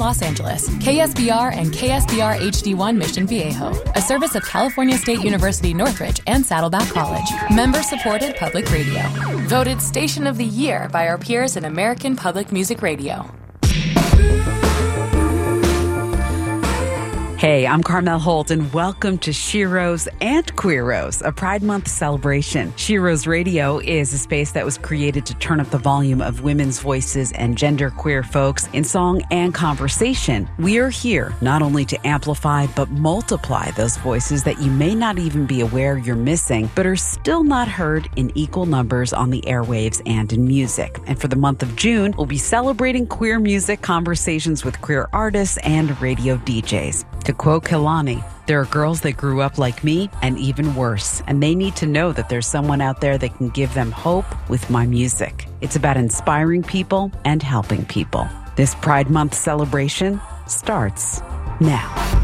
Los Angeles, KSBR and KSBR HD1 Mission Viejo, a service of California State University Northridge and Saddleback College. Member-supported public radio. Voted Station of the Year by our peers in American Public Music Radio. Hey, I'm Carmel Holt, and welcome to Sheroes and Queeros, a Pride Month celebration. Sheroes Radio is a space that was created to turn up the volume of women's voices and genderqueer folks in song and conversation. We are here not only to amplify but multiply those voices that you may not even be aware you're missing, but are still not heard in equal numbers on the airwaves and in music. And for the month of June, we'll be celebrating queer music conversations with queer artists and radio DJs. To quote Kehlani, there are girls that grew up like me and even worse, and they need to know that there's someone out there that can give them hope with my music. It's about inspiring people and helping people. This Pride Month celebration starts now.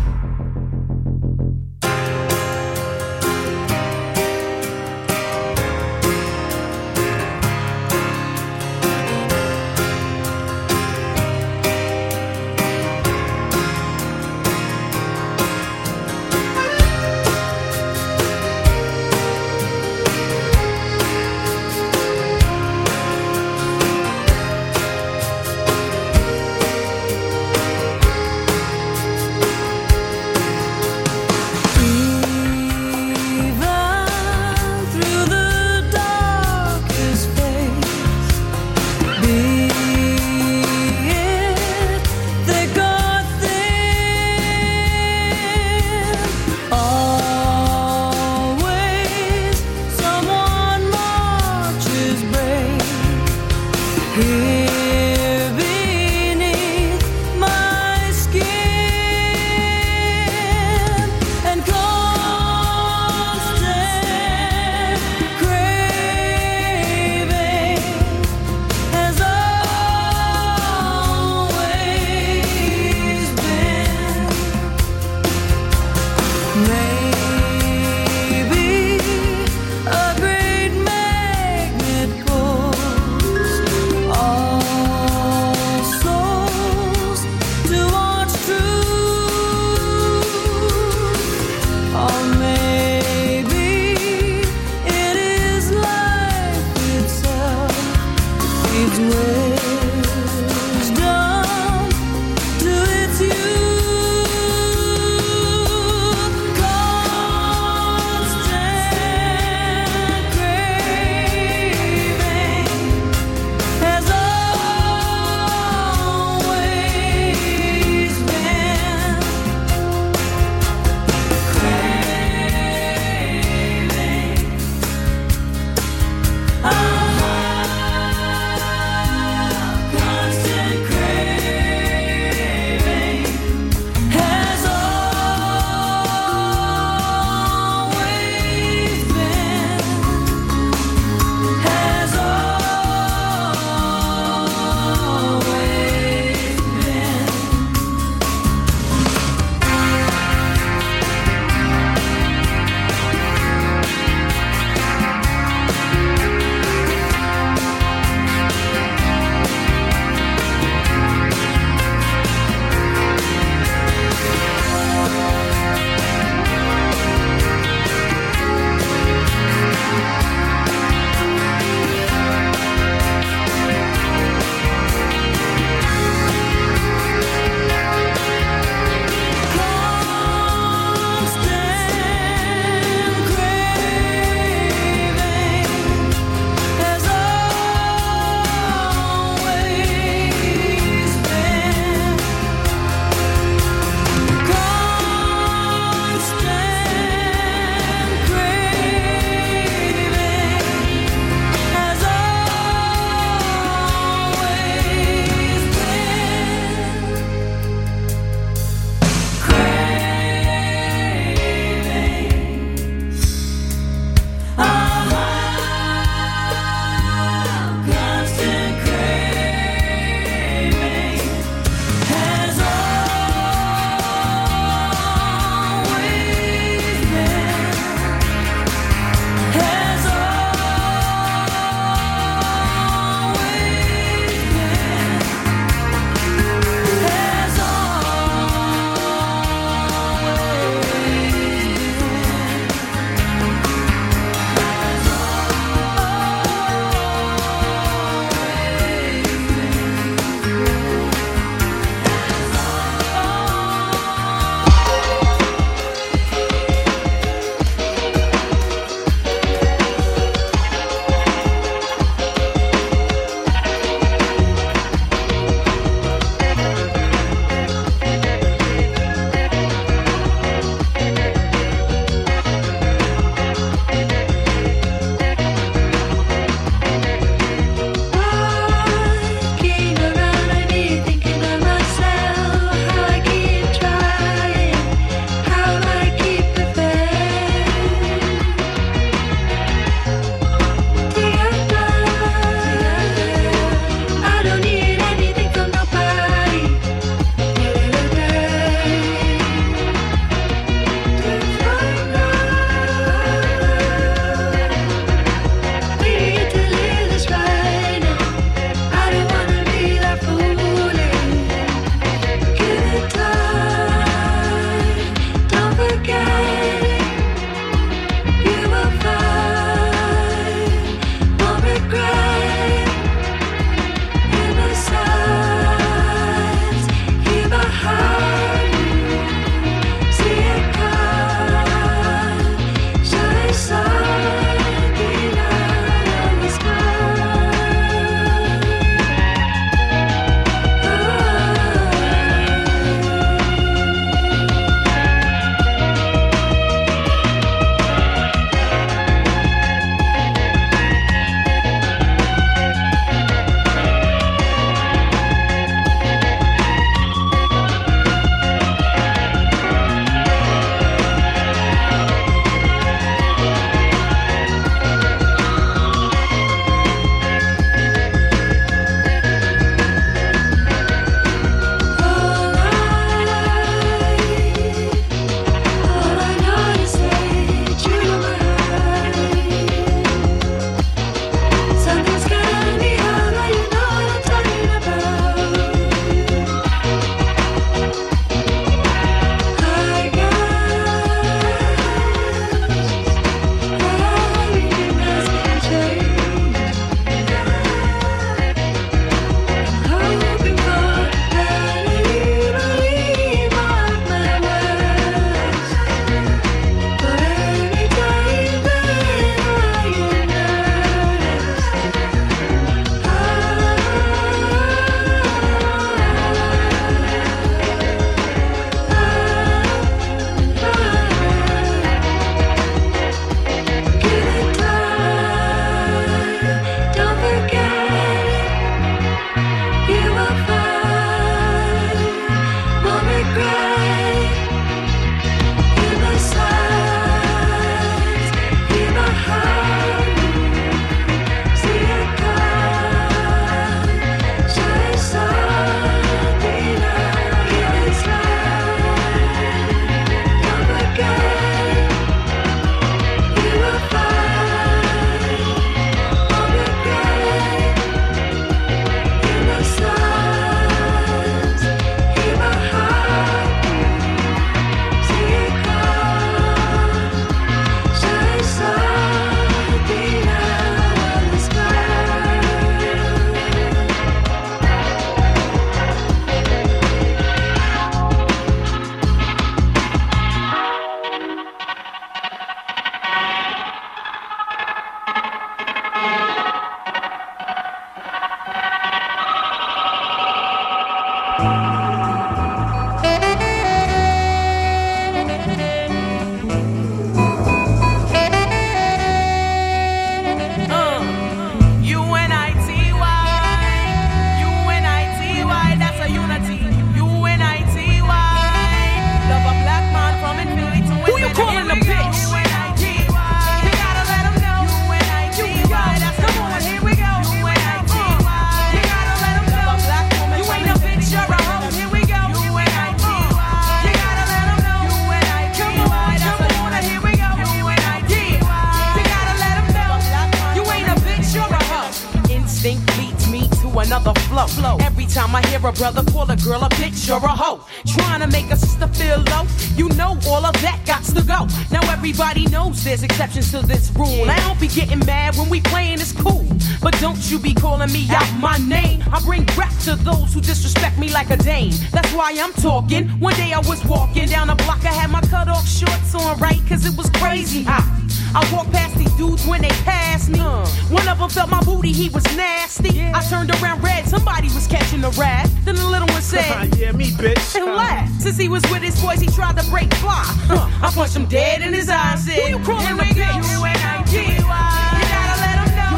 another flow. Every time I hear a brother call a girl a bitch or a hoe, trying to make a sister feel low, you know all of that got to go. Now everybody knows there's exceptions to this rule. I don't be getting mad when we playing, it's cool, but don't you be calling me out my name. I bring rap to those who disrespect me like a dame. That's why I'm talking. One day I was walking down the block, I had my cut off shorts on, right, cause it was crazy hot. I walked past these dudes when they passed me. One of them felt my booty, he was nasty. I turned around red, somebody was catching a rat. Then the little one said, yeah, me, bitch. And laughed. Since he was with his boys, he tried to break fly. I punched him dead in his eyes and said, who you crawling the bitch? UNITY. You gotta let him know.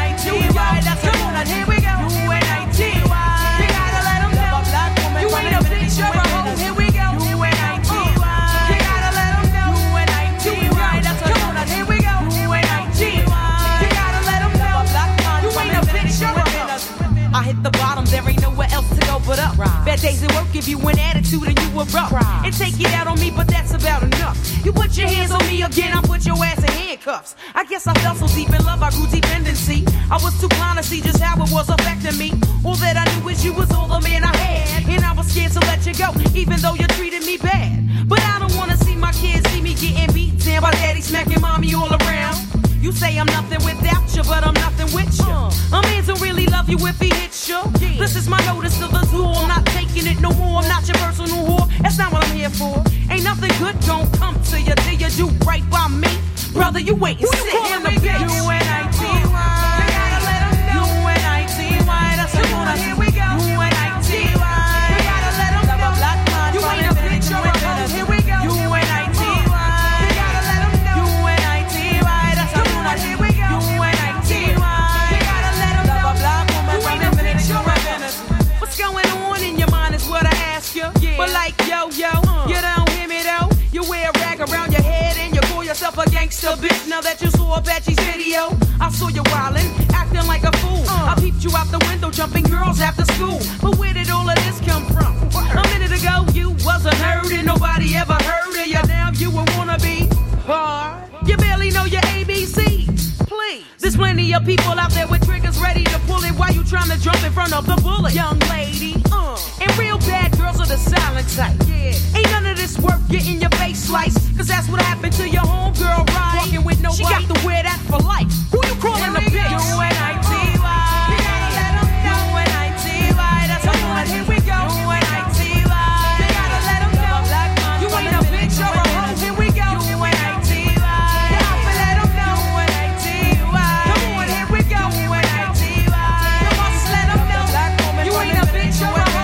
UNITY. That's a woman. Here we go. UNITY. You gotta let him know. You ain't a bitch, you're a hoe. Here we go. UNITY. You gotta let him know. UNITY. That's a woman. Here we go. UNITY. You gotta let him know. You ain't a bitch, you're a hoe. I hit the bottom, there ain't nowhere else to go but up. Bad days at work give you an attitude and you erupt. And take it out on me, but that's about enough. You put your hands on me again, I put your ass in handcuffs. I guess I fell so deep in love, I grew dependency. I was too blind to see just how it was affecting me. All that I knew is you was all the man I had, and I was scared to let you go, even though you treated me bad. But I don't wanna see my kids see me getting beat down by daddy smacking mommy all around. You say I'm nothing without you, but I'm nothing with you. A man don't really love you if he hits you. This is my notice to the door. I'm not taking it no more. I'm not your personal whore. That's not what I'm here for. Ain't nothing good gon' come to you till you do right by me. Brother, you wait and sit in the bitch. UNITY. You gotta let him know. UNITY. That's a woman. Here we go. UNITY. You gotta let him know. You ain't a bitch, you're a hoe. Here we go. UNITY. You gotta let him know. UNITY. That's a woman. Here we go. UNITY. You gotta let him know. You ain't a bitch, you're a hoe. What's going on in your mind is what I ask you. But like yo, you don't hear me though. You wear a rag around your head and you call yourself a gangster bitch. Now that you saw Apache's video, I saw you wildin', acting like a fool. I peeped you out the window, jumping girls after school. But where did all of this come from? A minute ago you wasn't heard and nobody ever heard of you. Now you a wannabe hard. You barely know your ABCs. Please, there's plenty of people out there with triggers ready to pull it while you trying to jump in front of the bullet. Young lady, and real bad girls are the silent type. Ain't none of this worth getting your face sliced, cause that's what happened to your homegirl, right? Walking with nobody, she got to wear that for life. Who you calling a bitch? UNITY. You gotta let them know. UNITY. That's a woman. Here we go. UNITY. You gotta let them know. You ain't a bitch, you're a hoe. Here we go. UNITY. You gotta let them know. UNITY. Come on, here we go. UNITY. Come on, just let them know. You ain't a bitch, you're a hoe.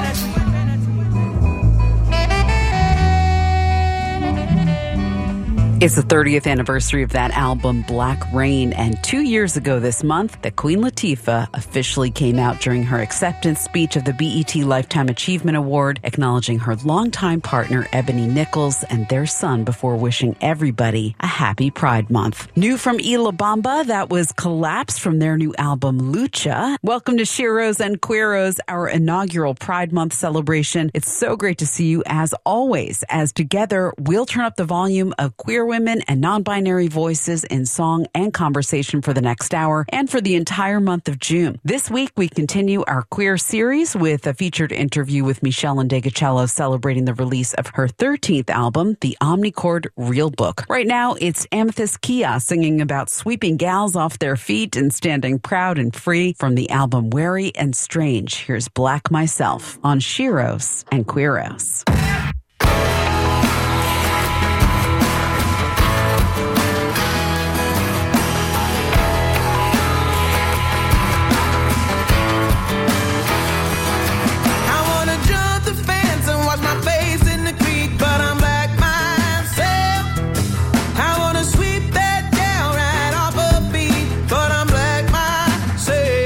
It's the 30th anniversary of that album, Black Rain, and 2 years ago this month, that Queen Latifah officially came out during her acceptance speech of the BET Lifetime Achievement Award, acknowledging her longtime partner, Ebony Nichols, and their son before wishing everybody a happy Pride Month. New from Ila Bamba, that was Collapse from their new album, Lucha. Welcome to Sheroes and Queeros, our inaugural Pride Month celebration. It's so great to see you as always, as together we'll turn up the volume of queer women and non-binary voices in song and conversation for the next hour and for the entire month of June. This week, we continue our queer series with a featured interview with Michelle Ndegeocello celebrating the release of her 13th album, The Omnichord Real Book. Right now, it's Amethyst Kia singing about sweeping gals off their feet and standing proud and free from the album Wary and Strange. Here's Black Myself on Sheroes and Queeros.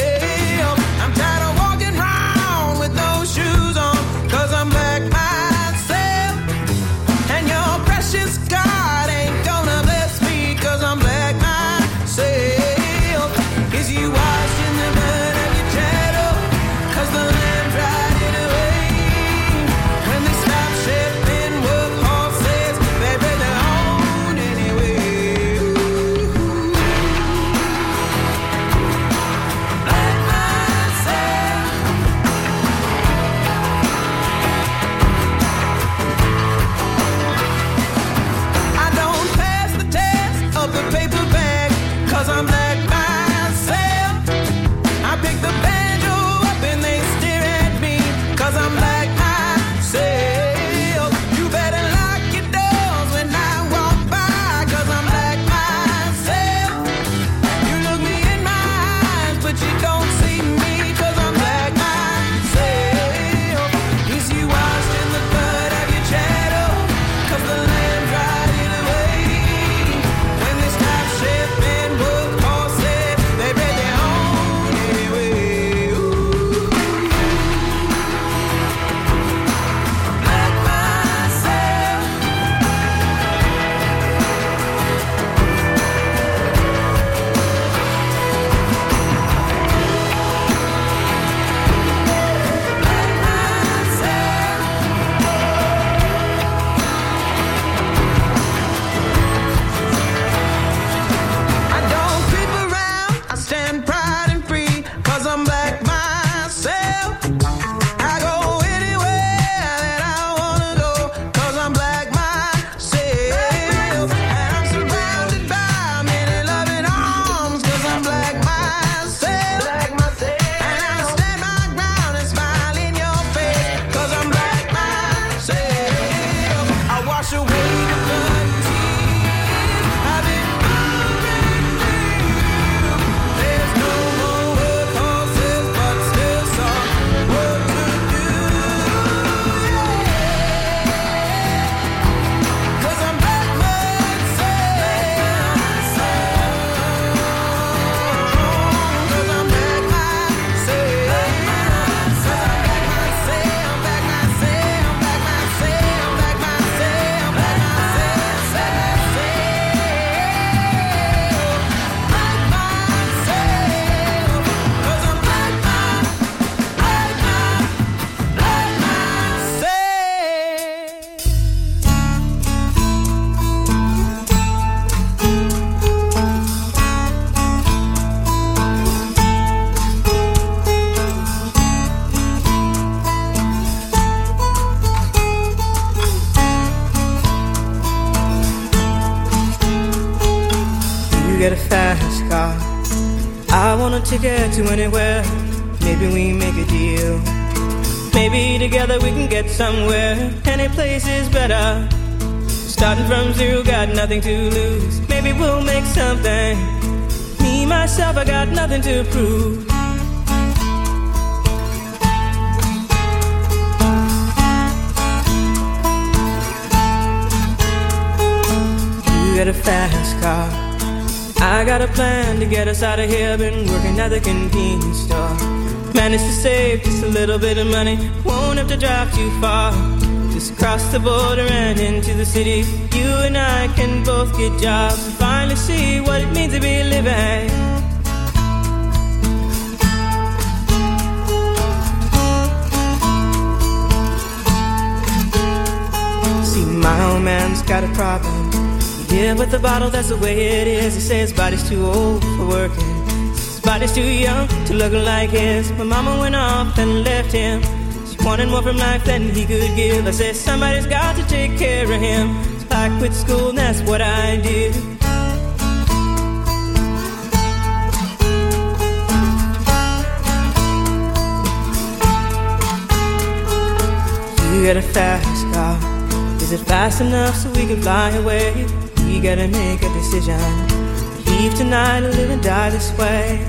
I'm tired of walking around with no shoes on, 'cause I'm black myself. get a fast car. I want a ticket to anywhere. Maybe we make a deal. Maybe together we can get somewhere. Any place is better. Starting from zero, got nothing to lose. Maybe we'll make something. Me, myself, I got nothing to prove. You got a fast car. I got a plan to get us out of here. Been working at the convenience store. Managed to save just a little bit of money. Won't have to drive too far. Just cross the border and into the city. You and I can both get jobs and finally see what it means to be living. See, my old man's got a problem. Yeah, but the bottle, that's the way it is. He says his body's too old for working. His body's too young to look like his. My mama went off and left him. Wanted more from life than he could give. I said somebody's got to take care of him. So I quit school and that's what I did. You got a fast car. Is it fast enough so we can fly away? We gotta make a decision. Leave tonight or live and die this way.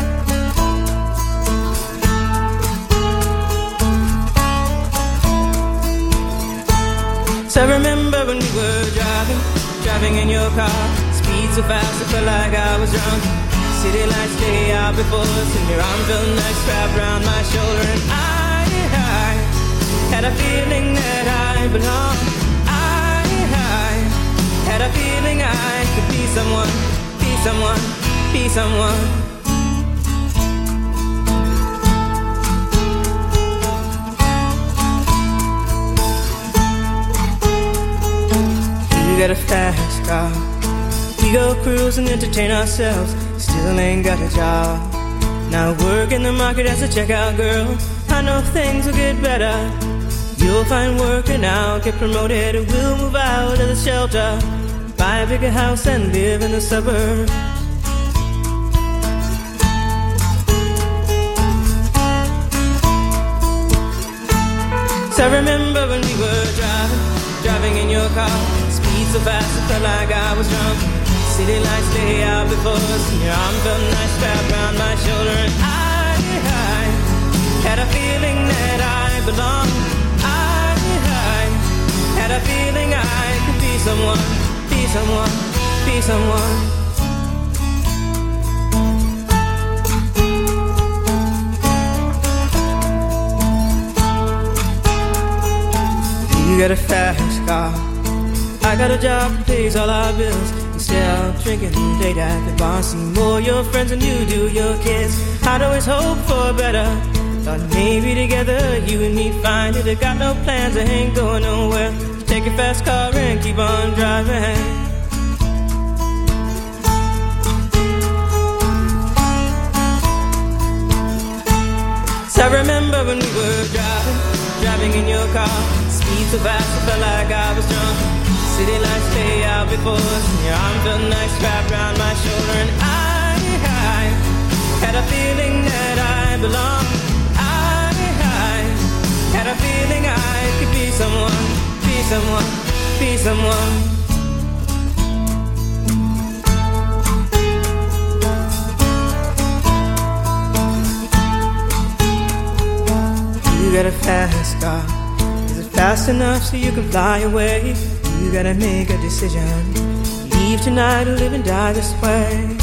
So I remember when we were driving in your car. Speed so fast I felt like I was drunk. City lights lay out before us, and your arm felt nice wrapped around my shoulder. And I had a feeling that I belonged. I had a feeling I could be someone, be someone, be someone. We got a fast car. We go cruise and entertain ourselves. Still ain't got a job. Now work in the market as a checkout girl. I know things will get better. You'll find work and I'll get promoted. We'll move out of the shelter, buy a bigger house and live in the suburbs. So I remember when we were driving in your car. So fast I felt like I was drunk. City lights lay out before us, and your arm felt nice wrapped around my shoulder. And I had a feeling that I belonged. I had a feeling I could be someone, be someone, be someone. You got a fast car. I got a job that pays all our bills. Instead of drinking late at the bar. See more your friends than you do your kids. I'd always hope for better. Thought maybe together you and me find it. I got no plans, I ain't going nowhere. So take your fast car and keep on driving. So I remember when we were driving in your car. Speed so fast I felt like I was drunk. City lights lay out before us, and your arm felt nice wrapped around my shoulder. And I had a feeling that I belonged. I had a feeling I could be someone, be someone, be someone. You got a fast car. Is it fast enough so you can fly away? You gotta make a decision. Leave tonight or live and die this way.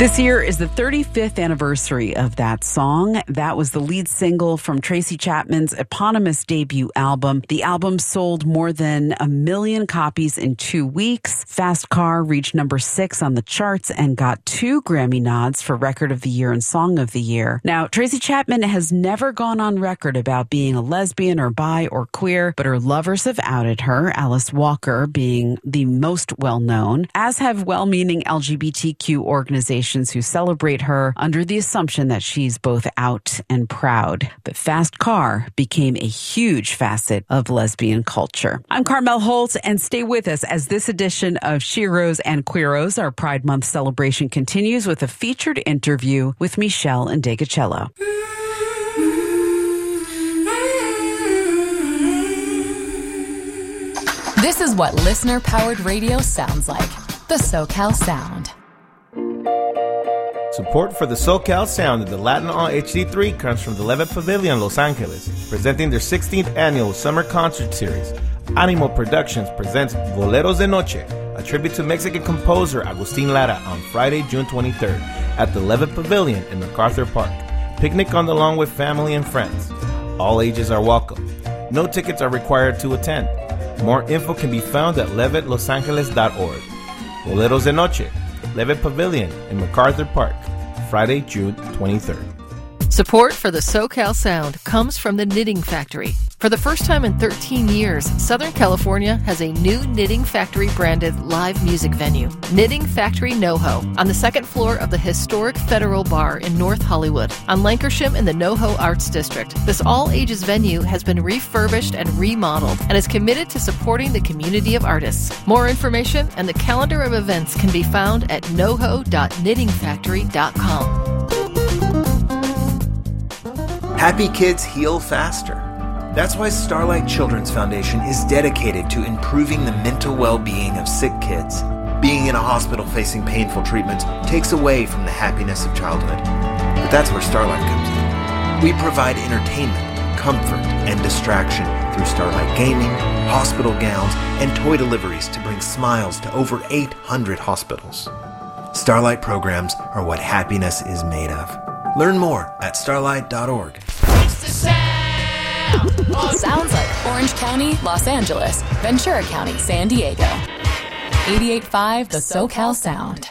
This year is the 35th anniversary of that song. That was the lead single from Tracy Chapman's eponymous debut album. The album sold more than 1 million copies in 2 weeks. Fast Car reached number 6 on the charts and got 2 Grammy nods for Record of the Year and Song of the Year. Now, Tracy Chapman has never gone on record about being a lesbian or bi or queer, but her lovers have outed her, Alice Walker being the most well-known, as have well-meaning LGBTQ organizations who celebrate her under the assumption that she's both out and proud. But Fast Car became a huge facet of lesbian culture. I'm Carmel Holt, and stay with us as this edition of Sheroes and Queeros, our Pride Month celebration, continues with a featured interview with Michelle Ndegeocello. This is what listener-powered radio sounds like. The SoCal Sound. Support for the SoCal Sound of the Latin on HD3 comes from the Levitt Pavilion, Los Angeles, presenting their 16th annual summer concert series. Animo Productions presents Boleros de Noche, a tribute to Mexican composer Agustin Lara on Friday, June 23rd at the Levitt Pavilion in MacArthur Park. Picnic on the lawn with family and friends. All ages are welcome. No tickets are required to attend. More info can be found at levittlosangeles.org. Boleros de Noche, Levitt Pavilion in MacArthur Park, Friday, June 23rd. Support for the SoCal Sound comes from the Knitting Factory. For the first time in 13 years, Southern California has a new Knitting Factory branded live music venue, Knitting Factory NoHo, on the second floor of the historic Federal Bar in North Hollywood, on Lankershim in the NoHo Arts District. This all-ages venue has been refurbished and remodeled and is committed to supporting the community of artists. More information and the calendar of events can be found at noho.knittingfactory.com. Happy kids heal faster. That's why Starlight Children's Foundation is dedicated to improving the mental well-being of sick kids. Being in a hospital facing painful treatments takes away from the happiness of childhood. But that's where Starlight comes in. We provide entertainment, comfort, and distraction through Starlight gaming, hospital gowns, and toy deliveries to bring smiles to over 800 hospitals. Starlight programs are what happiness is made of. Learn more at starlight.org. Sounds like Orange County, Los Angeles, Ventura County, San Diego. 88.5 The SoCal Sound.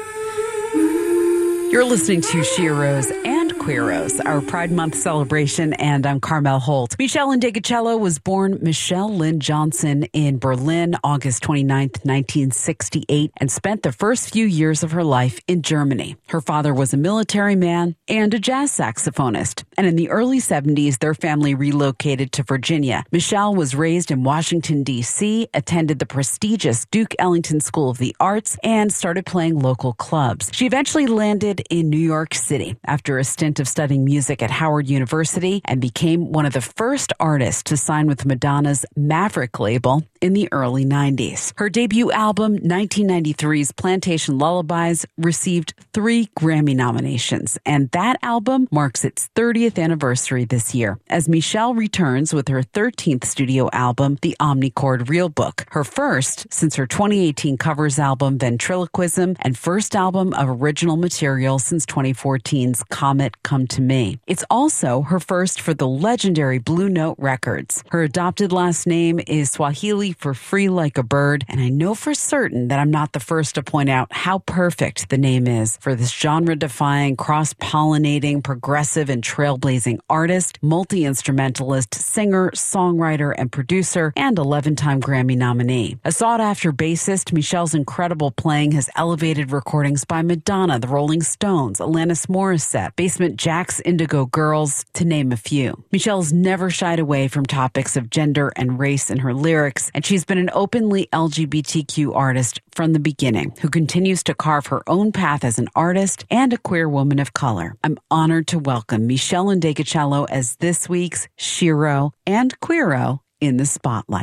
You're listening to Sheroes and Queeros, our Pride Month celebration, and I'm Carmel Holt. Michelle Ndegeocello was born Michelle Lynn Johnson in Berlin, August 29th, 1968, and spent the first few years of her life in Germany. Her father was a military man and a jazz saxophonist, and in the early 70s, their family relocated to Virginia. Michelle was raised in Washington, D.C., attended the prestigious Duke Ellington School of the Arts, and started playing local clubs. She eventually landed in New York City after a stint of studying music at Howard University and became one of the first artists to sign with Madonna's Maverick label in the early 90s. Her debut album, 1993's Plantation Lullabies, received 3 Grammy nominations, and that album marks its 30th anniversary this year as Michelle returns with her 13th studio album, The Omnichord Real Book, her first since her 2018 covers album Ventriloquism and first album of original material since 2014's Comet Come to Me. It's also her first for the legendary Blue Note Records. Her adopted last name is Swahili for free like a bird, and I know for certain that I'm not the first to point out how perfect the name is for this genre-defying, cross-pollinating, progressive, and trailblazing artist, multi-instrumentalist, singer, songwriter, and producer, and 11-time Grammy nominee. A sought-after bassist, Michelle's incredible playing has elevated recordings by Madonna, the Rolling Stones, Alanis Morissette, Basement Jaxx, Indigo Girls, to name a few. Michelle's never shied away from topics of gender and race in her lyrics, and she's been an openly LGBTQ artist from the beginning, who continues to carve her own path as an artist and a queer woman of color. I'm honored to welcome Michelle Ndegeocello as this week's Shero and Queero in the Spotlight.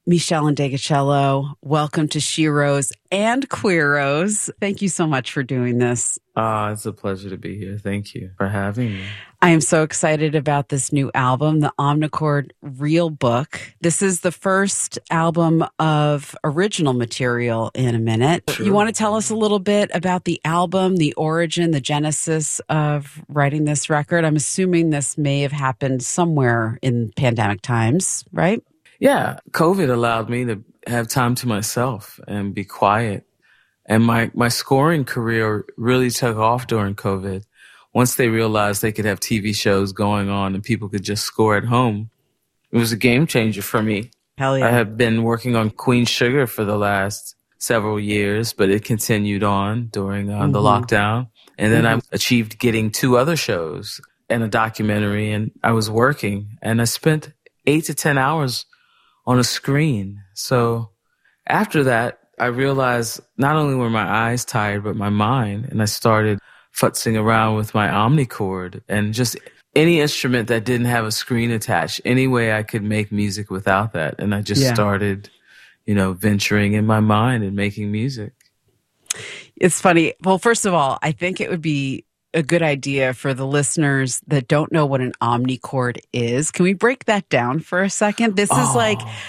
Michelle Ndegeocello, welcome to Sheroes and Queeros. Thank you so much for doing this. It's a pleasure to be here. Thank you for having me. I am so excited about this new album, the Omnichord Real Book. This is the first album of original material in a minute. Sure. You want to tell us a little bit about the album, the origin, the genesis of writing this record? I'm assuming this may have happened somewhere in pandemic times, right? Yeah, COVID allowed me to have time to myself and be quiet. And my scoring career really took off during COVID. Once they realized they could have TV shows going on and people could just score at home, it was a game changer for me. Hell yeah. I have been working on Queen Sugar for the last several years, but it continued on during the lockdown. And then I achieved getting 2 other shows and a documentary, and I was working. And I spent 8 to 10 hours on a screen. So after that, I realized not only were my eyes tired, but my mind. And I started futzing around with my Omnichord and just any instrument that didn't have a screen attached, any way I could make music without that. And I just started, venturing in my mind and making music. It's funny. Well, first of all, I think it would be a good idea for the listeners that don't know what an Omnichord is. Can we break that down for a second? This is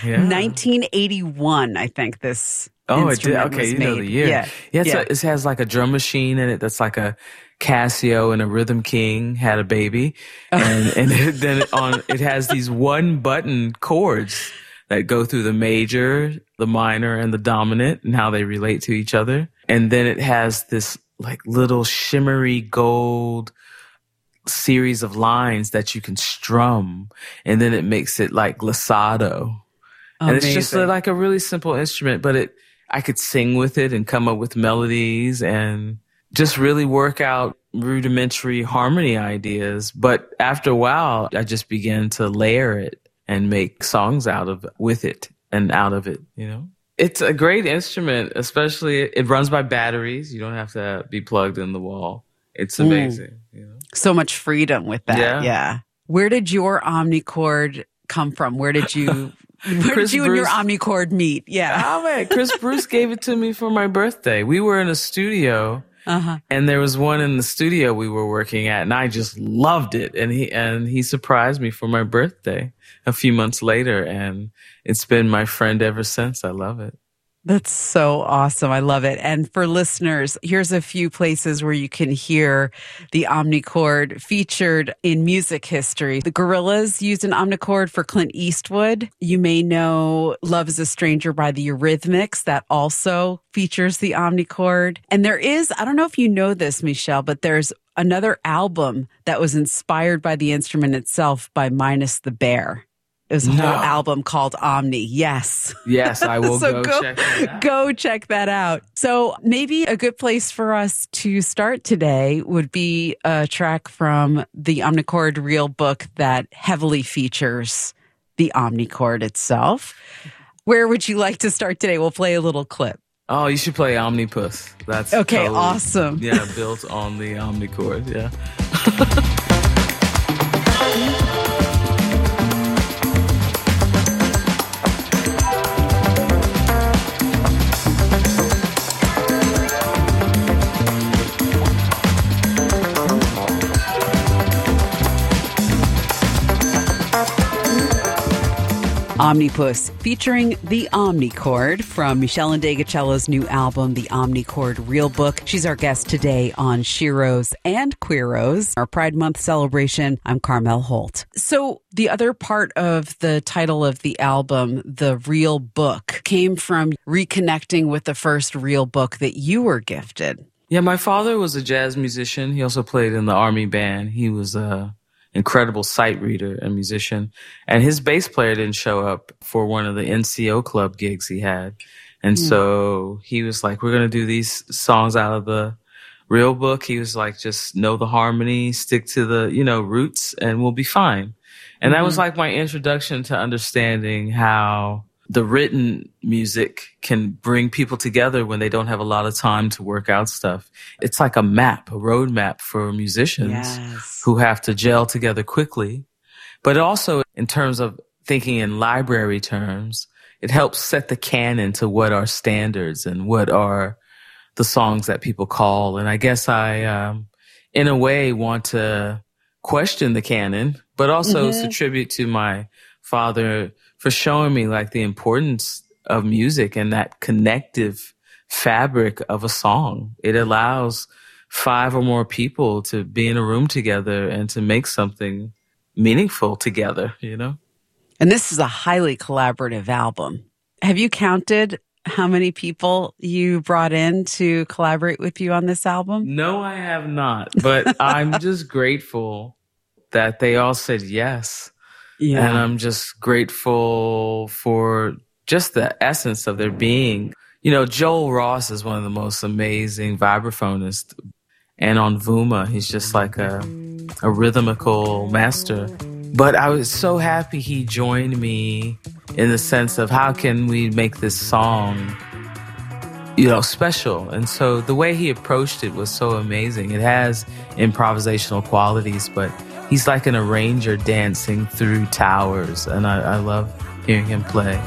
1981, I think this instrument was made. You know the year. It has like a drum machine in it that's like a Casio, and a Rhythm King had a baby. And then it has these 1-button chords that go through the major, the minor, and the dominant, and how they relate to each other. And then it has this like little shimmery gold series of lines that you can strum, and then it makes it like glissado. And it's just like a really simple instrument, but I could sing with it and come up with melodies and just really work out rudimentary harmony ideas. But after a while, I just began to layer it and make songs with it and out of it, It's a great instrument, especially it runs by batteries. You don't have to be plugged in the wall. It's amazing. So much freedom with that. Yeah. Where did your Omnichord come from? Where did you and your Omnichord meet? Yeah. Oh man, Chris Bruce gave it to me for my birthday. We were in a studio. And there was one in the studio we were working at, and I just loved it. And he surprised me for my birthday a few months later, and it's been my friend ever since. I love it. That's so awesome. I love it. And for listeners, here's a few places where you can hear the Omnichord featured in music history. The Gorillaz used an Omnichord for Clint Eastwood. You may know Love is a Stranger by the Eurythmics. That also features the Omnichord. And there is, I don't know if you know this, Michelle, but there's another album that was inspired by the instrument itself by Minus the Bear. It was a whole album called Omni. Yes. Yes, I will go check that out. Go check that out. So maybe a good place for us to start today would be a track from the Omnichord Real Book that heavily features the Omnichord itself. Where would you like to start today? We'll play a little clip. Oh, you should play Omnipus. That's okay. Awesome. Yeah, built on the Omnichord. Yeah. Omnipus, featuring the Omnichord from Michelle Ndegeocello's new album, The Omnichord Real Book. She's our guest today on Sheroes and Queeros, our Pride Month celebration. I'm Carmel Holt. So the other part of the title of the album, The Real Book, came from reconnecting with the first real book that you were gifted. Yeah, my father was a jazz musician. He also played in the Army band. He was a incredible sight reader and musician. And his bass player didn't show up for one of the NCO club gigs he had. And so he was like, we're going to do these songs out of the real book. He was like, just know the harmony, stick to the, roots, and we'll be fine. And that was like my introduction to understanding how the written music can bring people together when they don't have a lot of time to work out stuff. It's like a map, a roadmap for musicians who have to gel together quickly. But also in terms of thinking in library terms, it helps set the canon to what are standards and what are the songs that people call. And I guess I, in a way, want to question the canon, but also it's a tribute to my father for showing me like the importance of music and that connective fabric of a song. It allows 5 or more people to be in a room together and to make something meaningful together, you know? And this is a highly collaborative album. Have you counted how many people you brought in to collaborate with you on this album? No, I have not, but I'm just grateful that they all said yes. Yeah. And I'm just grateful for just the essence of their being. You know, Joel Ross is one of the most amazing vibraphonists. And on Vuma, he's just like a rhythmical master. But I was so happy he joined me in the sense of how can we make this song, you know, special. And so the way he approached it was so amazing. It has improvisational qualities, but he's like an arranger dancing through towers. And I love hearing him play.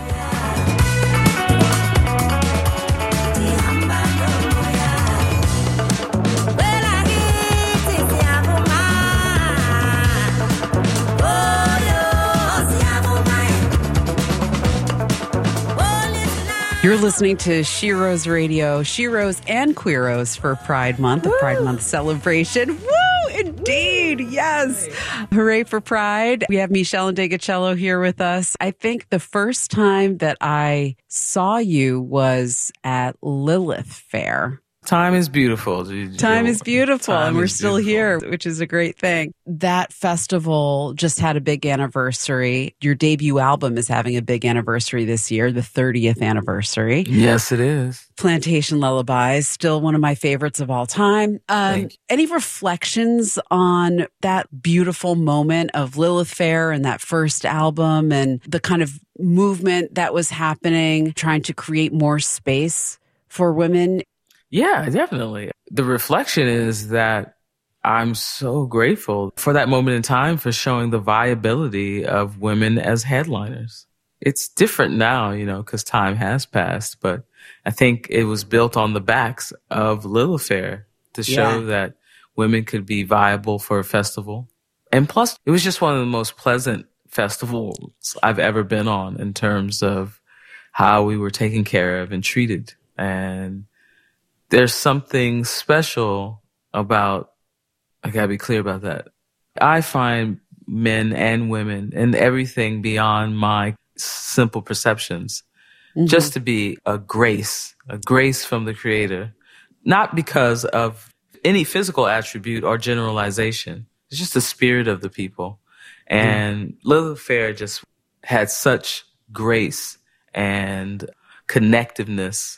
You're listening to She-Rose Radio, She-Rose and Queeros for Pride Month, the Pride Month celebration. Woo! Indeed, yes. Hooray for Pride. We have Michelle Ndegeocello here with us. I think the first time that I saw you was at Lilith Fair. Time is beautiful. Time is beautiful, and we're still here, which is a great thing. That festival just had a big anniversary. Your debut album is having a big anniversary this year, the 30th anniversary. Yes, it is. Plantation Lullabies, still one of my favorites of all time. Any reflections on that beautiful moment of Lilith Fair and that first album and the kind of movement that was happening, trying to create more space for women? Yeah, definitely. The reflection is that I'm so grateful for that moment in time for showing the viability of women as headliners. It's different now, you know, because time has passed, but I think it was built on the backs of Lilith Fair to show that women could be viable for a festival. And plus, it was just one of the most pleasant festivals I've ever been on in terms of how we were taken care of and treated. And there's something special about, I gotta be clear about that. I find men and women and everything beyond my simple perceptions just to be a grace from the Creator. Not because of any physical attribute or generalization. It's just the spirit of the people. And Lilith Fair just had such grace and connectiveness,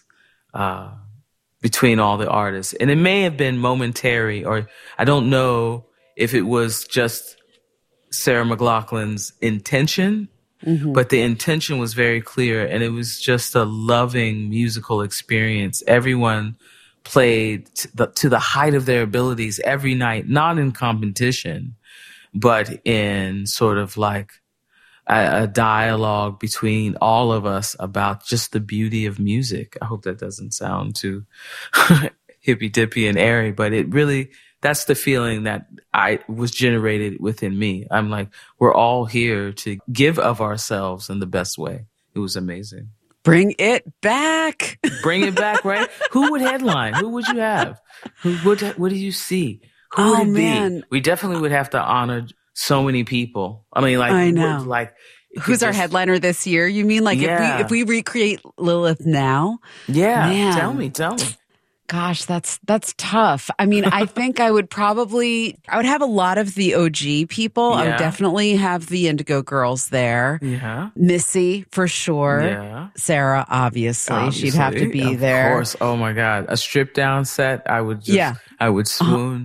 between all the artists. And it may have been momentary, or I don't know if it was just Sarah McLachlan's intention, but the intention was very clear, and it was just a loving musical experience. Everyone played to the height of their abilities every night, not in competition, but in sort of like a dialogue between all of us about just the beauty of music. I hope that doesn't sound too hippy-dippy and airy, but it really, that's the feeling that was generated within me. I'm like, we're all here to give of ourselves in the best way. It was amazing. Bring it back. Bring it back, right? Who would headline? Who would you have? What do you see? Who would it be? We definitely would have to honor so many people. I mean, like, I know. Like, who's our headliner this year? You mean like if we recreate Lilith now? Yeah. Man. Tell me. Gosh, that's tough. I mean, I think I would have a lot of the OG people. Yeah. I would definitely have the Indigo Girls there. Yeah. Missy, for sure. Yeah. Sarah, obviously. She'd have to be there. Of course. Oh my God. A stripped down set. I would swoon.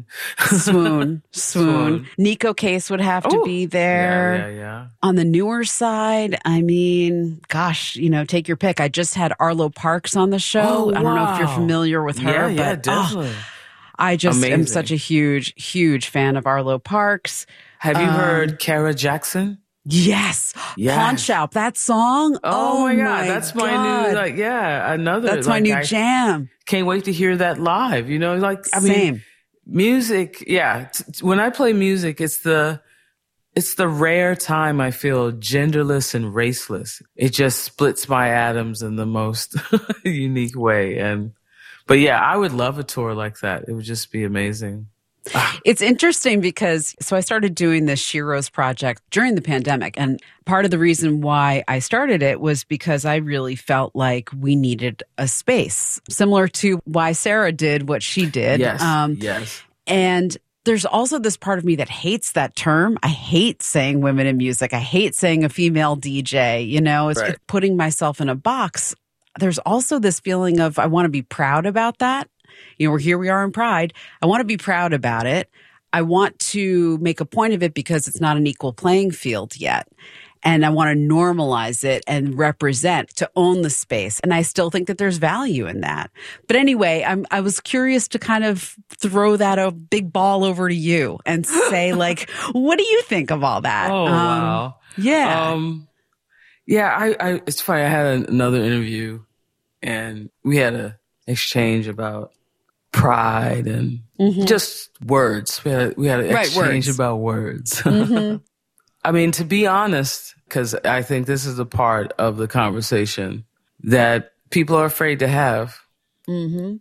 Swoon. Nico Case would have to be there. Yeah. On the newer side, I mean, gosh, take your pick. I just had Arlo Parks on the show. Oh, wow. I don't know if you're familiar with her. Yeah, definitely. I just am such a huge, huge fan of Arlo Parks. Have you heard Kara Jackson? Yes. Pawn Shop, that song. Oh my God. That's my new, another. That's my new jam. Can't wait to hear that live. You know, I mean, music. Yeah. When I play music, it's the rare time I feel genderless and raceless. It just splits my atoms in the most unique way. But yeah, I would love a tour like that. It would just be amazing. It's interesting because, I started doing this She Rose project during the pandemic. And part of the reason why I started it was because I really felt like we needed a space, similar to why Sarah did what she did. Yes. Yes. And there's also this part of me that hates that term. I hate saying women in music. I hate saying a female DJ, it's putting myself in a box. There's also this feeling of, I want to be proud about that. Here we are in Pride. I want to be proud about it. I want to make a point of it because it's not an equal playing field yet. And I want to normalize it and represent, to own the space. And I still think that there's value in that. But anyway, I was curious to kind of throw that a big ball over to you and say, what do you think of all that? Oh, wow. Yeah. Yeah, it's funny. I had another interview and we had an exchange about pride and just words. We had an exchange about words. Mm-hmm. I mean, to be honest, because I think this is a part of the conversation that people are afraid to have. Mm-hmm.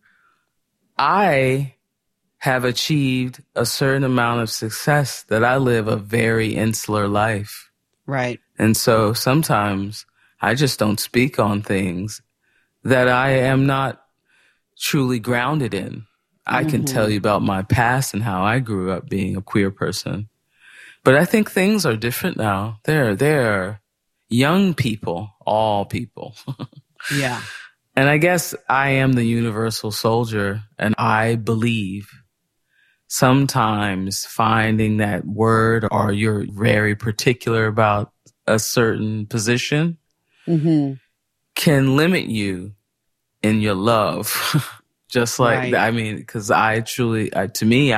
I have achieved a certain amount of success that I live a very insular life. Right. And so sometimes I just don't speak on things that I am not truly grounded in. I can tell you about my past and how I grew up being a queer person. But I think things are different now. They're young people, all people. Yeah. And I guess I am the universal soldier, and I believe sometimes finding that word, or you're very particular about a certain position, can limit you in your love. Just like, I mean, because to me,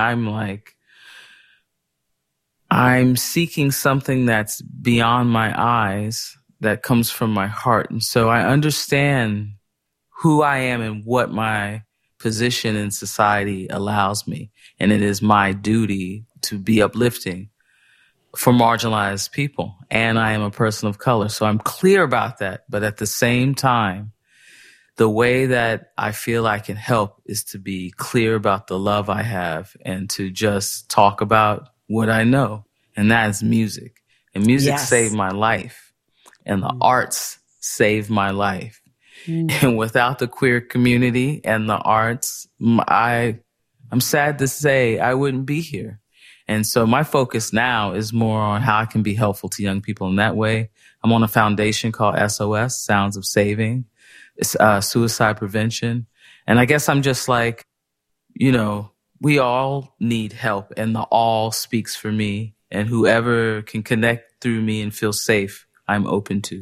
I'm seeking something that's beyond my eyes, that comes from my heart. And so I understand who I am and what my position in society allows me. And it is my duty to be uplifting for marginalized people. And I am a person of color. So I'm clear about that. But at the same time, the way that I feel I can help is to be clear about the love I have and to just talk about what I know. And that is music. And music saved my life. And the arts saved my life. And without the queer community and the arts, I'm sad to say I wouldn't be here. And so my focus now is more on how I can be helpful to young people in that way. I'm on a foundation called SOS, Sounds of Saving. It's suicide prevention. And I guess I'm just like, we all need help, and the all speaks for me. And whoever can connect through me and feel safe, I'm open to.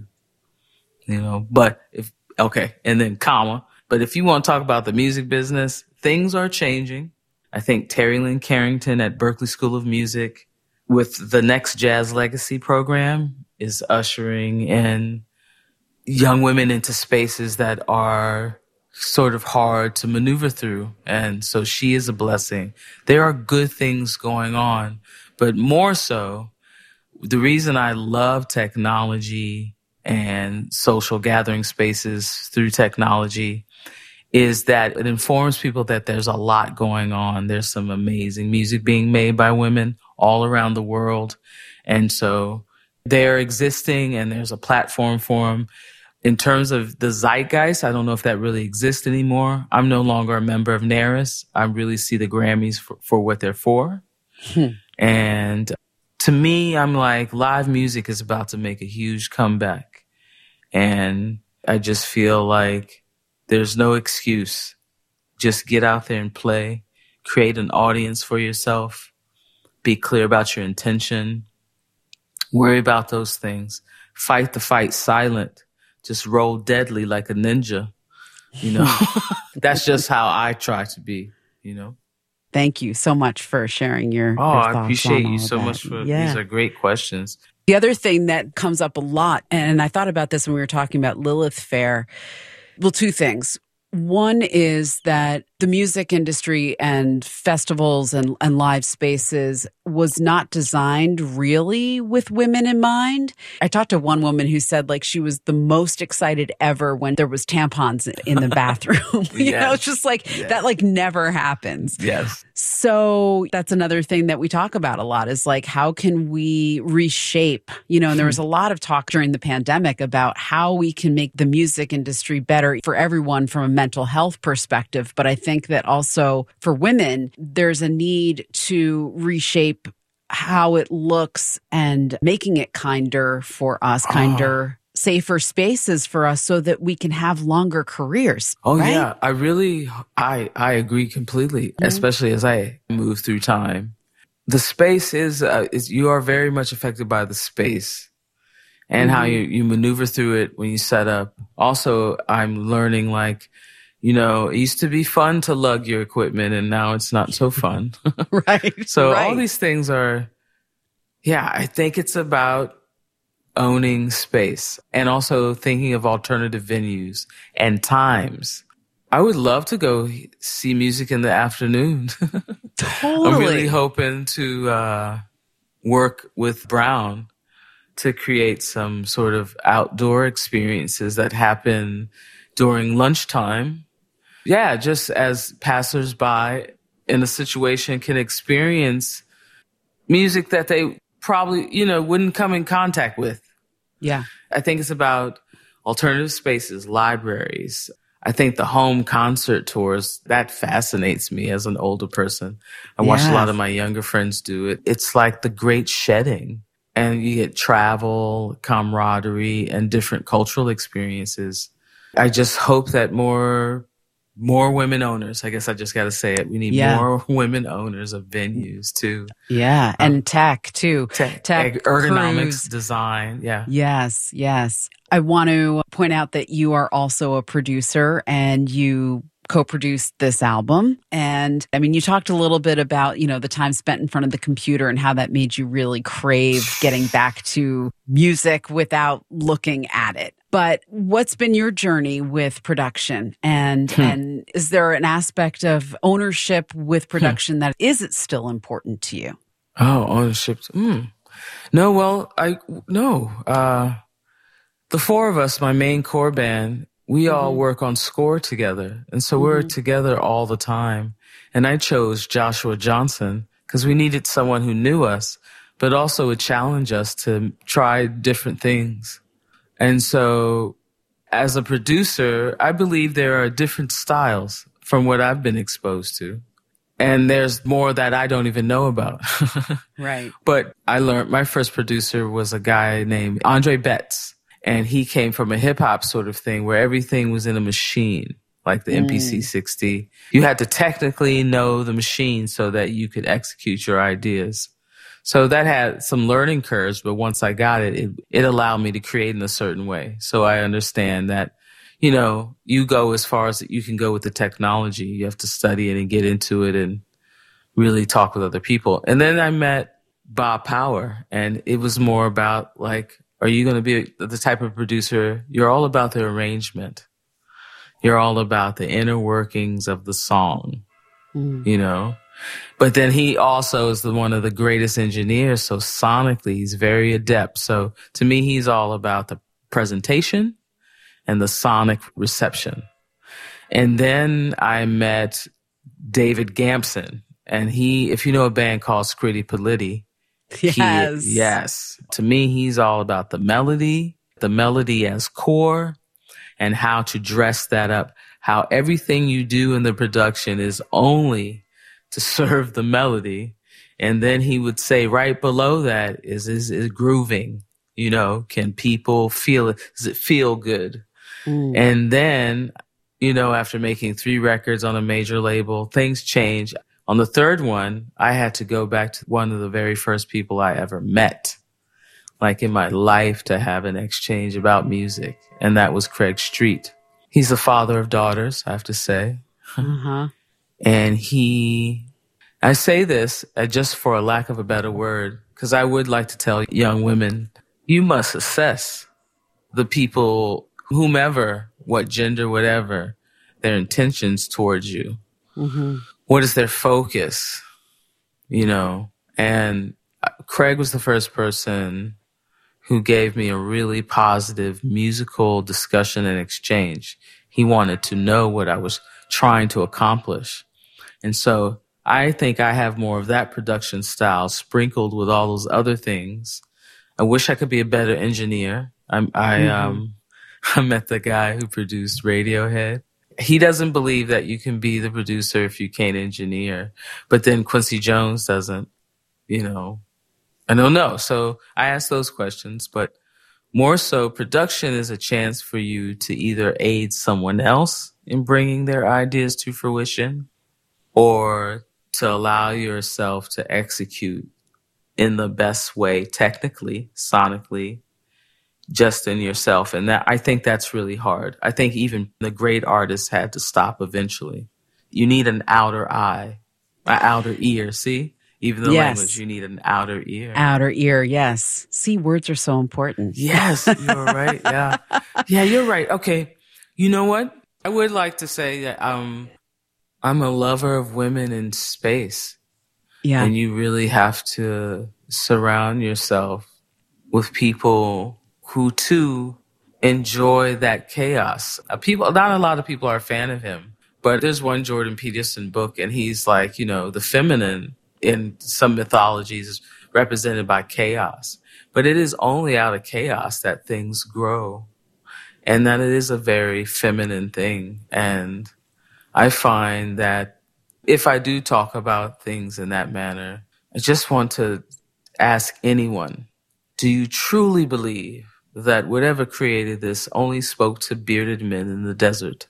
But and then comma. But if you want to talk about the music business, things are changing. I think Terry Lynn Carrington at Berklee School of Music with the Next Jazz Legacy program is ushering in young women into spaces that are sort of hard to maneuver through. And so she is a blessing. There are good things going on, but more so, the reason I love technology and social gathering spaces through technology is that it informs people that there's a lot going on. There's some amazing music being made by women all around the world. And so they're existing and there's a platform for them. In terms of the zeitgeist, I don't know if that really exists anymore. I'm no longer a member of NARAS. I really see the Grammys for what they're for. And to me, I'm like, live music is about to make a huge comeback. And I just feel like there's no excuse. Just get out there and play. Create an audience for yourself. Be clear about your intention. Worry about those things. Fight the fight silent. Just roll deadly like a ninja. That's just how I try to be, Thank you so much for sharing your thoughts. I appreciate you so that. much these are great questions. The other thing that comes up a lot, and I thought about this when we were talking about Lilith Fair, well, two things. One is that the music industry and festivals and live spaces was not designed really with women in mind. I talked to one woman who said like she was the most excited ever when there was tampons in the bathroom. You know, it's just like that like never happens. Yes. So that's another thing that we talk about a lot is like, how can we reshape, you know, and there was a lot of talk during the pandemic about how we can make the music industry better for everyone from a mental health perspective. But I think that also for women, there's a need to reshape how it looks and making it kinder for us, kinder, safer spaces for us so that we can have longer careers. Oh, right? yeah. I agree completely, especially as I move through time. The space is you are very much affected by the space and how you maneuver through it when you set up. Also, I'm learning like, you know, it used to be fun to lug your equipment and now it's not so fun. Right. So all these things are, I think it's about owning space and also thinking of alternative venues and times. I would love to go see music in the afternoon. Totally. I'm really hoping to work with Brown to create some sort of outdoor experiences that happen during lunchtime. Yeah, just as passersby in a situation can experience music that they probably, you know, wouldn't come in contact with. Yeah. I think it's about alternative spaces, libraries. I think the home concert tours, that fascinates me as an older person. I watch a lot of my younger friends do it. It's like the great shedding. And you get travel, camaraderie, and different cultural experiences. I just hope that more women owners, I guess I just got to say it. We need more women owners of venues too. Yeah. And tech too. Tech ergonomics, cruise. Design. Yeah. Yes. Yes. I want to point out that you are also a producer and you co-produced this album. And I mean, you talked a little bit about, you know, the time spent in front of the computer and how that made you really crave getting back to music without looking at it. But what's been your journey with production? And is there an aspect of ownership with production that is it still important to you? Oh, ownership. No, well, the four of us, my main core band, we all work on score together. And so we're together all the time. And I chose Joshua Johnson because we needed someone who knew us, but also would challenge us to try different things. And so as a producer, I believe there are different styles from what I've been exposed to. And there's more that I don't even know about. Right. But I learned my first producer was a guy named Andre Betts. And he came from a hip hop sort of thing where everything was in a machine, like the MPC 60. You had to technically know the machine so that you could execute your ideas. So that had some learning curves, but once I got it, it allowed me to create in a certain way. So I understand that, you know, you go as far as you can go with the technology. You have to study it and get into it and really talk with other people. And then I met Bob Power, and it was more about like, are you going to be the type of producer? You're all about the arrangement. You're all about the inner workings of the song, you know? But then he also is one of the greatest engineers. So sonically, he's very adept. So to me, he's all about the presentation and the sonic reception. And then I met David Gampson. And if you know a band called Scritti Politti, yes. To me, he's all about the melody as core, and how to dress that up. How everything you do in the production is only to serve the melody. And then he would say right below that is grooving. You know, can people feel it? Does it feel good? And then, you know, after making 3 records on a major label, things change. On the third one, I had to go back to one of the very first people I ever met, like in my life, to have an exchange about music. And that was Craig Street. He's the father of daughters, I have to say. And I say this just for a lack of a better word, because I would like to tell young women, you must assess the people, whomever, what gender, whatever, their intentions towards you. Mm-hmm. What is their focus? You know, and Craig was the first person who gave me a really positive musical discussion and exchange. He wanted to know what I was trying to accomplish. And so I think I have more of that production style sprinkled with all those other things. I wish I could be a better engineer. I met the guy who produced Radiohead. He doesn't believe that you can be the producer if you can't engineer. But then Quincy Jones doesn't, you know. I don't know. So I ask those questions, but more so production is a chance for you to either aid someone else in bringing their ideas to fruition or to allow yourself to execute in the best way, technically, sonically, just in yourself. And that, I think that's really hard. I think even the great artists had to stop eventually. You need an outer eye, an outer ear, see? Even the language, you need an outer ear. Outer ear, yes. See, words are so important. Yes, you're right. Yeah. Yeah, you're right. Okay. You know what? I would like to say that I'm a lover of women in space. Yeah. And you really have to surround yourself with people who, too, enjoy that chaos. Not a lot of people are a fan of him, but there's one Jordan Peterson book, and he's like, you know, the feminine in some mythologies is represented by chaos. But it is only out of chaos that things grow, and that it is a very feminine thing. And I find that if I do talk about things in that manner, I just want to ask anyone, do you truly believe that whatever created this only spoke to bearded men in the desert?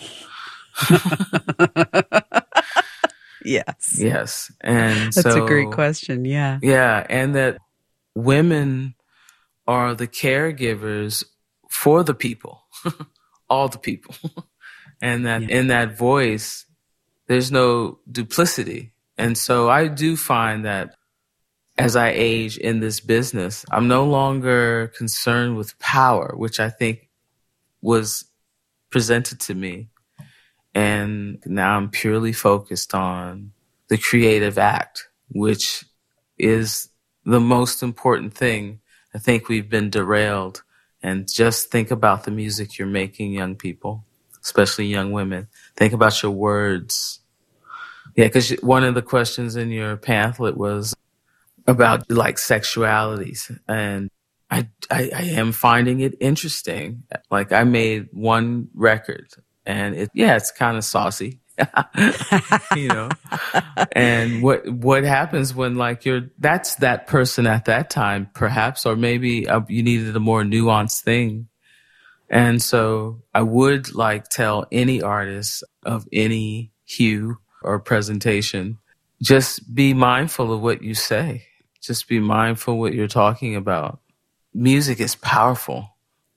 Yes. Yes. And that's a great question. Yeah. Yeah. And that women are the caregivers for the people, all the people. And that in that voice, there's no duplicity. And so I do find that as I age in this business, I'm no longer concerned with power, which I think was presented to me. And now I'm purely focused on the creative act, which is the most important thing. I think we've been derailed. And just think about the music you're making, young people, especially young women. Think about your words. Yeah, because one of the questions in your pamphlet was about like sexualities. And I am finding it interesting. Like I made one record. And it's kind of saucy, you know. And what happens when like that's that person at that time, perhaps, or maybe you needed a more nuanced thing. And so I would like tell any artist of any hue or presentation, just be mindful of what you say. Just be mindful of what you're talking about. Music is powerful.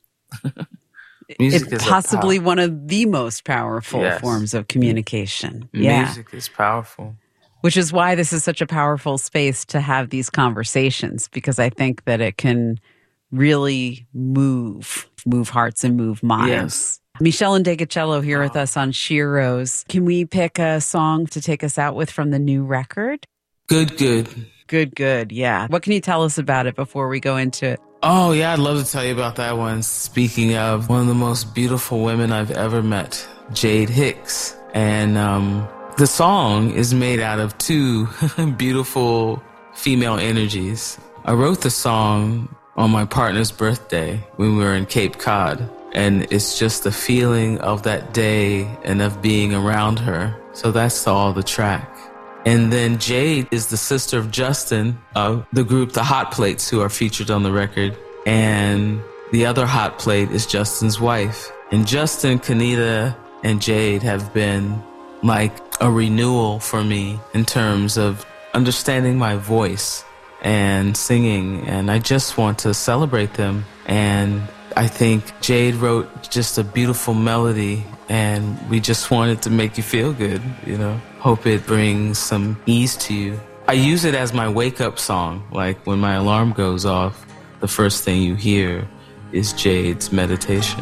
Music is possibly one of the most powerful forms of communication. Music is powerful. Which is why this is such a powerful space to have these conversations, because I think that it can really move hearts and move minds. Yes. Meshell Ndegeocello here with us on Sheroes. Can we pick a song to take us out with from the new record? Good. Yeah. What can you tell us about it before we go into it? Oh, yeah, I'd love to tell you about that one. Speaking of one of the most beautiful women I've ever met, Jade Hicks. And the song is made out of two beautiful female energies. I wrote the song on my partner's birthday when we were in Cape Cod. And it's just the feeling of that day and of being around her. So that's all the track. And then Jade is the sister of Justin of the group The Hot Plates, who are featured on the record. And the other hot plate is Justin's wife. And Justin, Kanita, and Jade have been like a renewal for me in terms of understanding my voice and singing. And I just want to celebrate them. And I think Jade wrote just a beautiful melody, and we just wanted to make you feel good, you know. Hope it brings some ease to you. I use it as my wake-up song. Like when my alarm goes off, the first thing you hear is Jade's Meditation.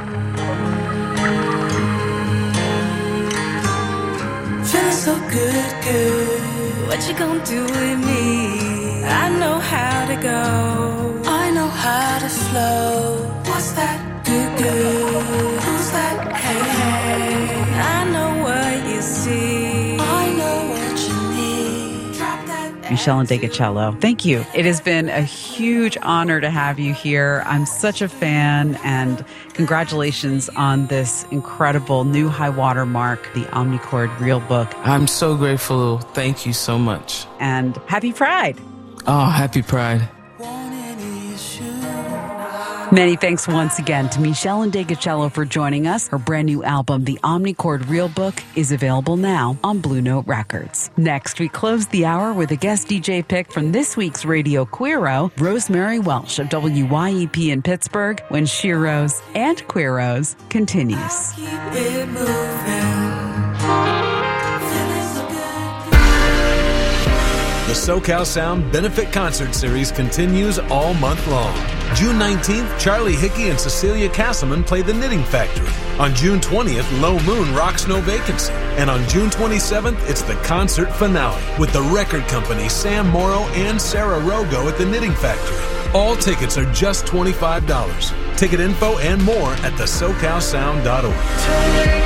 Feeling so good, good. What you gonna do with me? I know how to go. I know how to flow. What's that? Good, good. Who's that? Hey, hey. I know what you see. I know what you need. Drop that. Meshell Ndegeocello, thank you. It has been a huge honor to have you here. I'm such a fan, and congratulations on this incredible new high water mark, the Omnichord Real Book. I'm so grateful. Thank you so much. And happy Pride. Oh, happy Pride. Many thanks once again to Meshell Ndegeocello for joining us. Her brand new album, The Omnichord Real Book, is available now on Blue Note Records. Next, we close the hour with a guest DJ pick from this week's Radio Queero, Rosemary Welsh of WYEP in Pittsburgh, when Sheroes and Queeros continues. Keep it moving. The SoCal Sound Benefit Concert Series continues all month long. June 19th, Charlie Hickey and Cecilia Castleman play the Knitting Factory. On June 20th, Low Moon rocks No Vacancy. And on June 27th, it's the concert finale with the record company Sam Morrow and Sarah Rogo at the Knitting Factory. All tickets are just $25. Ticket info and more at thesocalsound.org.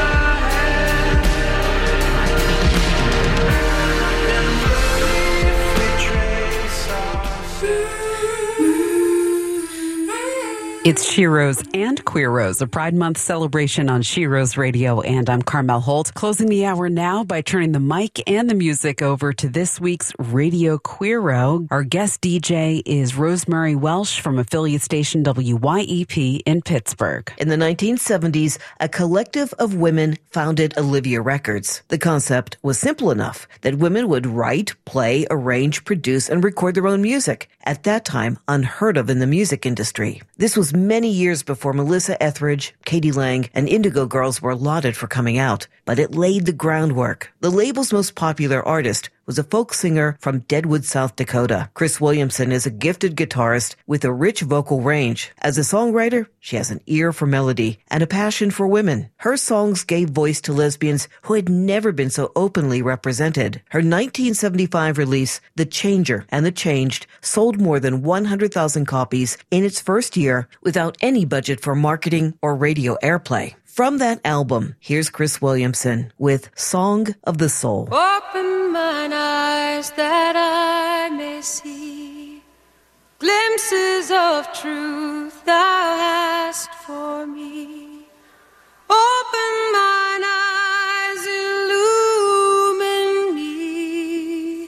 It's Sheroes and Queeros, a Pride Month celebration on Sheroes Radio, and I'm Carmel Holt, closing the hour now by turning the mic and the music over to this week's Radio Queero. Our guest DJ is Rosemary Welsh from affiliate station WYEP in Pittsburgh. In the 1970s, a collective of women founded Olivia Records. The concept was simple enough that women would write, play, arrange, produce, and record their own music. At that time, unheard of in the music industry. This was many years before Melissa Etheridge, Katie Lang, and Indigo Girls were lauded for coming out, but it laid the groundwork. The label's most popular artist was a folk singer from Deadwood, South Dakota. Chris Williamson is a gifted guitarist with a rich vocal range. As a songwriter, she has an ear for melody and a passion for women. Her songs gave voice to lesbians who had never been so openly represented. Her 1975 release, The Changer and the Changed, sold more than 100,000 copies in its first year without any budget for marketing or radio airplay. From that album, here's Chris Williamson with Song of the Soul. Open mine eyes that I may see glimpses of truth thou hast for me. Open mine eyes, illumine me,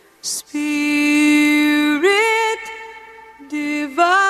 Spirit divine.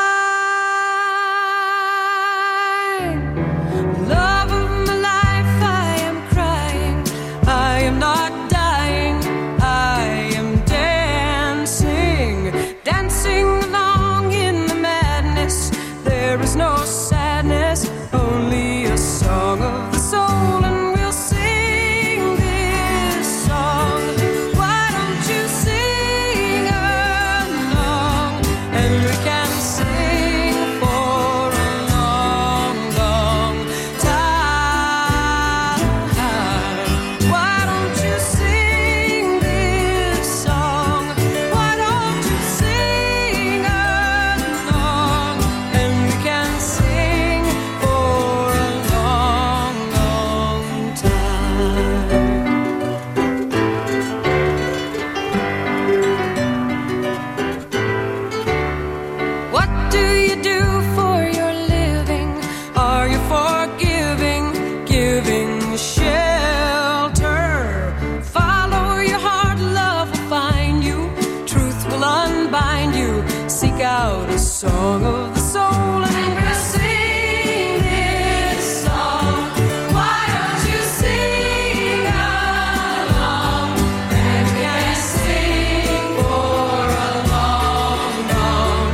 Song of the soul, and we'll sing this song. Why don't you sing along? And we can sing for a long, long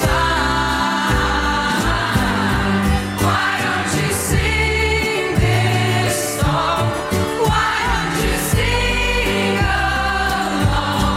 time. Why don't you sing this song? Why don't you sing along?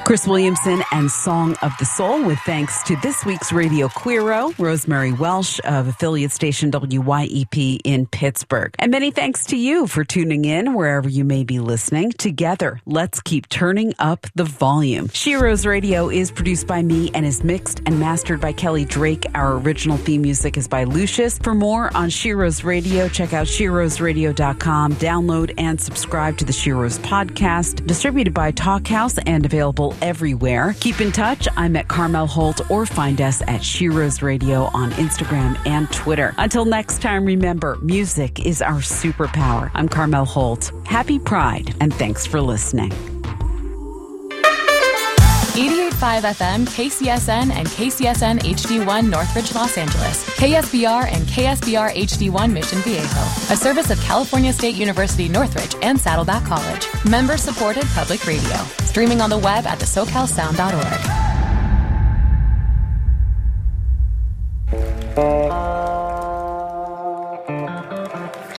Chris Williamson and Song of the Soul, with thanks to this week's Radio Queero, Rosemary Welsh of affiliate station WYEP in Pittsburgh. And many thanks to you for tuning in wherever you may be listening. Together, let's keep turning up the volume. Sheroes Radio is produced by me and is mixed and mastered by Kelly Drake. Our original theme music is by Lucius. For more on Sheroes Radio, check out SheroesRadio.com. Download and subscribe to the Sheroes podcast, distributed by Talkhouse and available everywhere. Keep in touch. I'm at Carmel Holt, or find us at Sheroes Radio on Instagram and Twitter. Until next time, remember, music is our superpower. I'm Carmel Holt. Happy Pride, and thanks for listening. 88.5 FM, KCSN, and KCSN HD1 Northridge, Los Angeles. KSBR and KSBR HD1 Mission Viejo. A service of California State University Northridge and Saddleback College. Member-supported public radio. Streaming on the web at thesocalsound.org.